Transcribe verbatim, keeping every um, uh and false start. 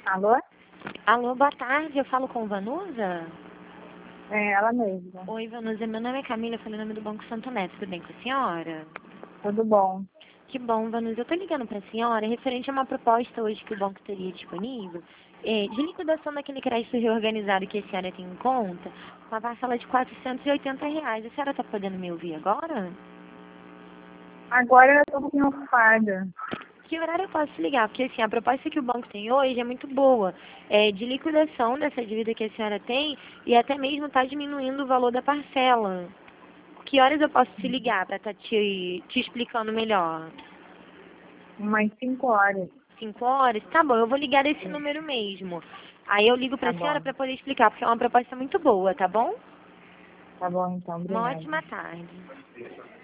Alô? Alô, boa tarde, eu falo com Vanusa? É, ela mesma. Oi, Vanusa, meu nome é Camila, eu falo em nome do Banco Santo Neto, tudo bem com a senhora? Tudo bom? Que bom, Vanusa, eu tô ligando pra senhora referente a uma proposta hoje que o banco teria disponível, é, de liquidação daquele crédito reorganizado que a senhora tem em conta, com a parcela de quatrocentos e oitenta reais. A senhora tá podendo me ouvir agora? Agora eu tô um pouquinho ocupada. Que horário eu posso ligar? Porque assim, a proposta que o banco tem hoje é muito boa, é de liquidação dessa dívida que a senhora tem e até mesmo está diminuindo o valor da parcela. Que horas eu posso te ligar para estar te, te explicando melhor? Umas cinco horas. Cinco horas? Tá bom, eu vou ligar desse número mesmo. Aí eu ligo para Tá a senhora bom. para poder explicar, porque é uma proposta muito boa, tá bom? Tá bom, então. Uma Obrigada. ótima tarde.